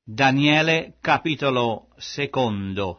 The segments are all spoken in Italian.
Daniele capitolo 2.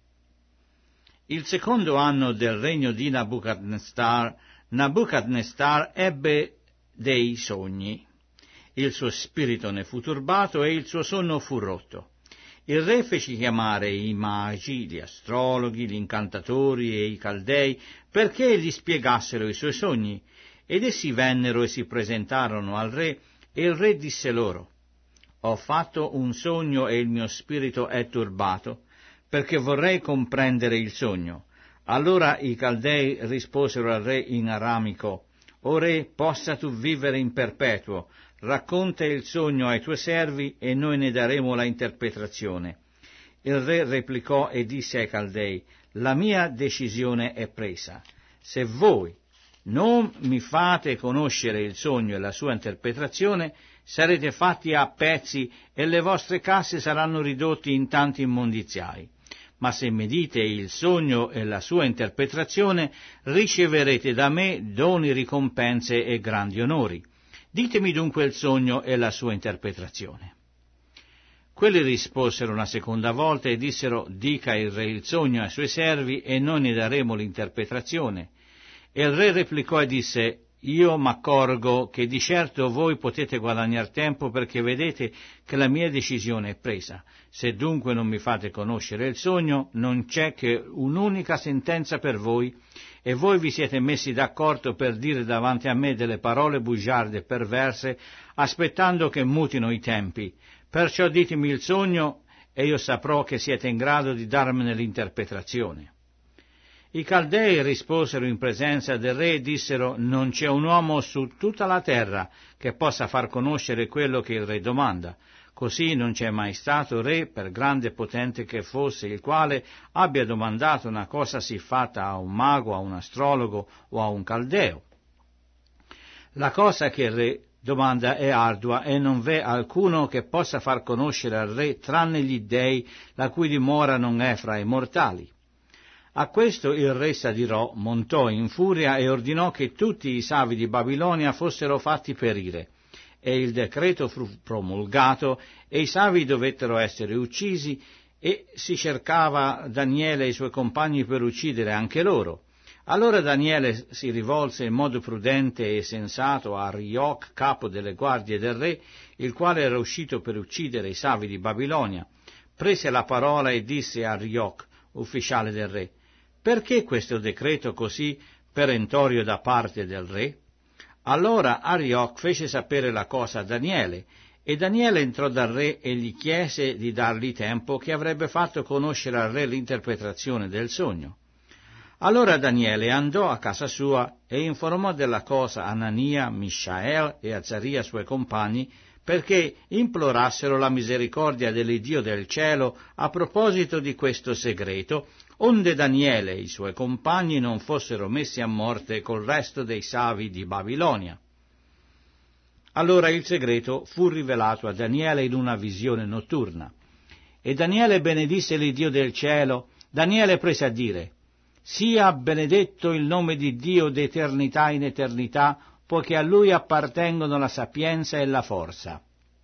Il secondo anno del regno di Nabucodonosor, Nabucodonosor ebbe dei sogni. Il suo spirito ne fu turbato e il suo sonno fu rotto. Il re fece chiamare i magi, gli astrologhi, gli incantatori e i caldei perché gli spiegassero i suoi sogni, ed essi vennero e si presentarono al re, e il re disse loro: «Ho fatto un sogno e il mio spirito è turbato, perché vorrei comprendere il sogno». Allora i caldei risposero al re in aramico: «O re, possa tu vivere in perpetuo, racconta il sogno ai tuoi servi e noi ne daremo la interpretazione». Il re replicò e disse ai caldei: «La mia decisione è presa. Se voi non mi fate conoscere il sogno e la sua interpretazione, sarete fatti a pezzi e le vostre casse saranno ridotte in tanti immondiziai. Ma se mi dite il sogno e la sua interpretazione, riceverete da me doni, ricompense e grandi onori. Ditemi dunque il sogno e la sua interpretazione». Quelli risposero una seconda volta e dissero: «Dica il re il sogno ai suoi servi e noi ne daremo l'interpretazione». E il re replicò e disse: «Io m'accorgo che di certo voi potete guadagnar tempo, perché vedete che la mia decisione è presa. Se dunque non mi fate conoscere il sogno, non c'è che un'unica sentenza per voi, e voi vi siete messi d'accordo per dire davanti a me delle parole bugiarde e perverse, aspettando che mutino i tempi. Perciò ditemi il sogno, e io saprò che siete in grado di darmene l'interpretazione». I caldei risposero in presenza del re e dissero: «Non c'è un uomo su tutta la terra che possa far conoscere quello che il re domanda. Così non c'è mai stato re, per grande e potente che fosse, il quale abbia domandato una cosa siffatta a un mago, a un astrologo o a un caldeo. La cosa che il re domanda è ardua, e non v'è alcuno che possa far conoscere al re tranne gli dèi, la cui dimora non è fra i mortali». A questo il re s'adirò, montò in furia e ordinò che tutti i savi di Babilonia fossero fatti perire. E il decreto fu promulgato e i savi dovettero essere uccisi, e si cercava Daniele e i suoi compagni per uccidere anche loro. Allora Daniele si rivolse in modo prudente e sensato a Arioc, capo delle guardie del re, il quale era uscito per uccidere i savi di Babilonia. Prese la parola e disse a Arioc, ufficiale del re: «Perché questo decreto così perentorio da parte del re?» Allora Arioc fece sapere la cosa a Daniele, e Daniele entrò dal re e gli chiese di dargli tempo, che avrebbe fatto conoscere al re l'interpretazione del sogno. Allora Daniele andò a casa sua e informò della cosa Anania, Mishael e Azaria, suoi compagni, perché implorassero la misericordia dell'Iddio del cielo a proposito di questo segreto, onde Daniele e i suoi compagni non fossero messi a morte col resto dei savi di Babilonia. Allora il segreto fu rivelato a Daniele in una visione notturna. E Daniele benedisse l'Iddio del cielo. Daniele prese a dire: «Sia benedetto il nome di Dio d'eternità in eternità, poiché a Lui appartengono la sapienza e la forza.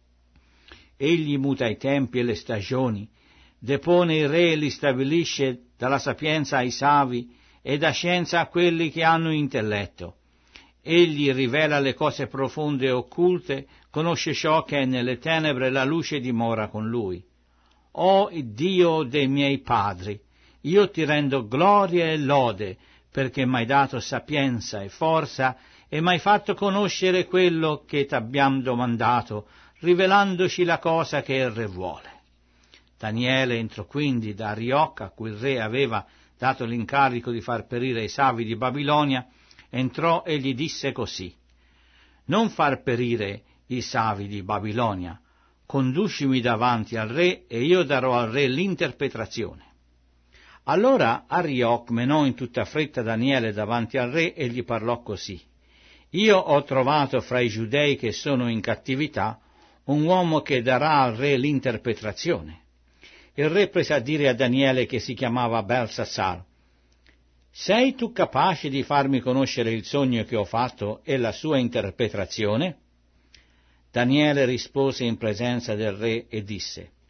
Egli muta i tempi e le stagioni, depone i re e li stabilisce, dalla sapienza ai savi e da scienza a quelli che hanno intelletto. Egli rivela le cose profonde e occulte, conosce ciò che è nelle tenebre, la luce dimora con Lui. O Dio dei miei padri, io ti rendo gloria e lode, perché m'hai dato sapienza e forza, e m'hai fatto conoscere quello che t'abbiam domandato, rivelandoci la cosa che il re vuole». Daniele entrò quindi da Arioc, a cui il re aveva dato l'incarico di far perire i savi di Babilonia, entrò e gli disse così: «Non far perire i savi di Babilonia, conducimi davanti al re e io darò al re l'interpretazione». Allora Arioc menò in tutta fretta Daniele davanti al re e gli parlò così: «Io ho trovato fra i giudei che sono in cattività un uomo che darà al re l'interpretazione». Il re prese a dire a Daniele, che si chiamava Belsassar: «Sei tu capace di farmi conoscere il sogno che ho fatto e la sua interpretazione?» Daniele rispose in presenza del re e disse: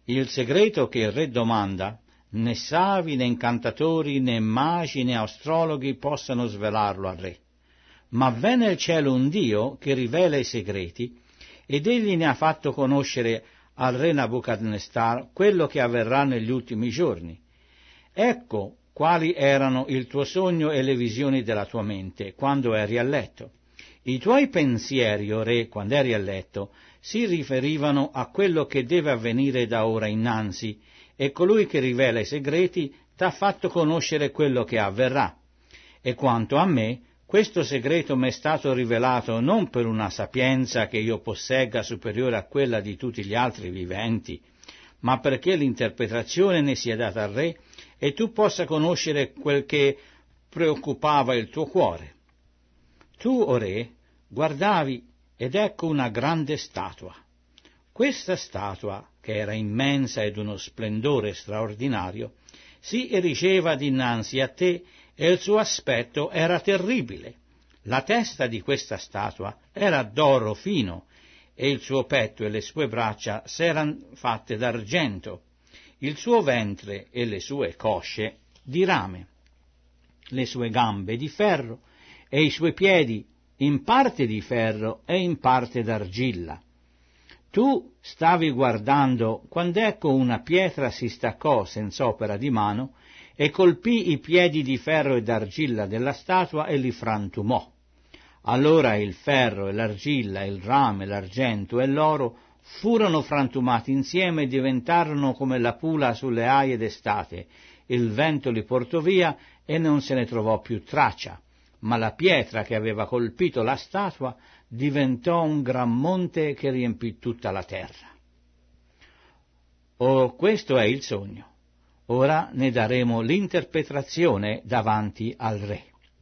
Il segreto che il re domanda, né savi, né incantatori, né magi, né astrologhi possano svelarlo al re. Ma v'è nel cielo un Dio che rivela i segreti, ed egli ne ha fatto conoscere al re Nabucodonosor quello che avverrà negli ultimi giorni. Ecco quali erano il tuo sogno e le visioni della tua mente quando eri a letto. I tuoi pensieri, o re, quando eri a letto, si riferivano a quello che deve avvenire da ora innanzi, e colui che rivela i segreti t'ha fatto conoscere quello che avverrà. E quanto a me, questo segreto m'è stato rivelato non per una sapienza che io possegga superiore a quella di tutti gli altri viventi, ma perché l'interpretazione ne sia data al re e tu possa conoscere quel che preoccupava il tuo cuore. Tu, o re, guardavi ed ecco una grande statua. Questa statua, che era immensa ed uno splendore straordinario, si erigeva dinanzi a te e il suo aspetto era terribile. La testa di questa statua era d'oro fino e il suo petto e le sue braccia s'eran fatte d'argento, il suo ventre e le sue cosce di rame, le sue gambe di ferro e i suoi piedi in parte di ferro e in parte d'argilla. Tu stavi guardando quando ecco una pietra si staccò senz'opera di mano e colpì i piedi di ferro e d'argilla della statua e li frantumò. Allora il ferro e l'argilla, il rame, l'argento e l'oro furono frantumati insieme e diventarono come la pula sulle aie d'estate. Il vento li portò via e non se ne trovò più traccia, ma la pietra che aveva colpito la statua diventò un gran monte che riempì tutta la terra. Questo è il sogno. Ora ne daremo l'interpretazione davanti al re.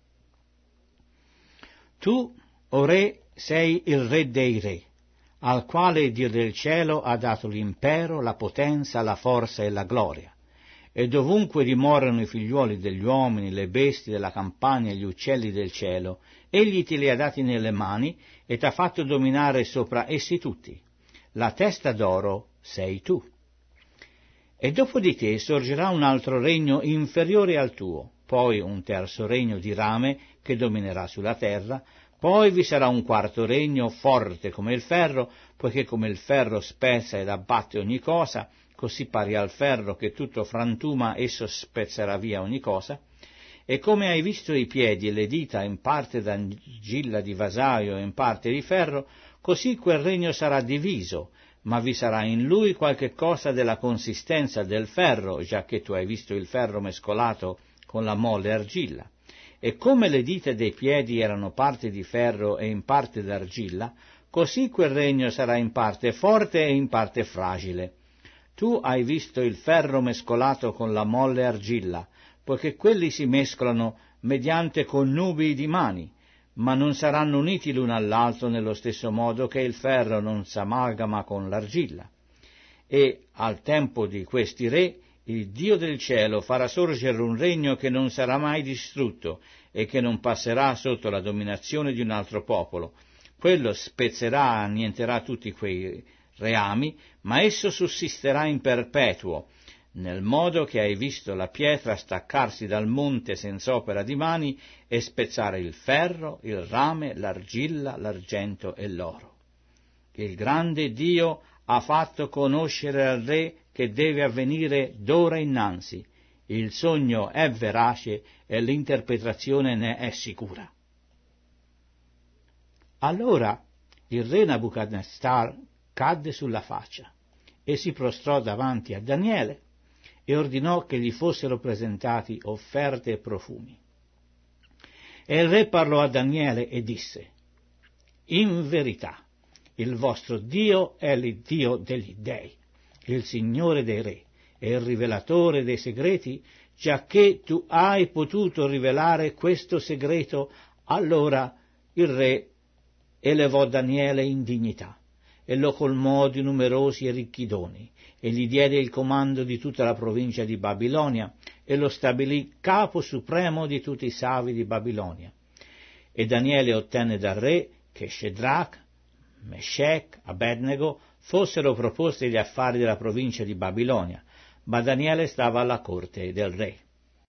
Tu, o re, sei il re dei re, al quale Dio del cielo ha dato l'impero, la potenza, la forza e la gloria. E dovunque dimorano i figliuoli degli uomini, le bestie della campagna e gli uccelli del cielo, egli te li ha dati nelle mani e t'ha fatto dominare sopra essi tutti. La testa d'oro sei tu. E dopo di te sorgerà un altro regno inferiore al tuo, poi un terzo regno di rame che dominerà sulla terra, poi vi sarà un quarto regno forte come il ferro, poiché come il ferro spezza ed abbatte ogni cosa, così pari al ferro che tutto frantuma, esso spezzerà via ogni cosa. E come hai visto i piedi e le dita in parte d'argilla di vasaio e in parte di ferro, così quel regno sarà diviso, ma vi sarà in lui qualche cosa della consistenza del ferro, giacché tu hai visto il ferro mescolato con la molle argilla. E come le dita dei piedi erano parte di ferro e in parte d'argilla, così quel regno sarà in parte forte e in parte fragile. Tu hai visto il ferro mescolato con la molle argilla, poiché quelli si mescolano mediante connubii di mani, ma non saranno uniti l'uno all'altro nello stesso modo che il ferro non s'amalgama con l'argilla. E al tempo di questi re, il Dio del cielo farà sorgere un regno che non sarà mai distrutto e che non passerà sotto la dominazione di un altro popolo. Quello spezzerà, annienterà tutti quei reami, ma esso sussisterà in perpetuo, nel modo che hai visto la pietra staccarsi dal monte senza opera di mani e spezzare il ferro, il rame, l'argilla, l'argento e l'oro. Il grande Dio ha fatto conoscere al re che deve avvenire d'ora innanzi. Il sogno è verace e l'interpretazione ne è sicura. Allora il re Nabucodonosor cadde sulla faccia e si prostrò davanti a Daniele e ordinò che gli fossero presentati offerte e profumi. E il re parlò a Daniele e disse: in verità, il vostro Dio è l'Iddio degli dei, il Signore dei re e il rivelatore dei segreti, giacché tu hai potuto rivelare questo segreto. Allora il re elevò Daniele in dignità e lo colmò di numerosi e ricchi doni, e gli diede il comando di tutta la provincia di Babilonia, e lo stabilì capo supremo di tutti i savi di Babilonia. E Daniele ottenne dal re che Shadrach, Meshech, Abednego fossero proposti gli affari della provincia di Babilonia, ma Daniele stava alla corte del re.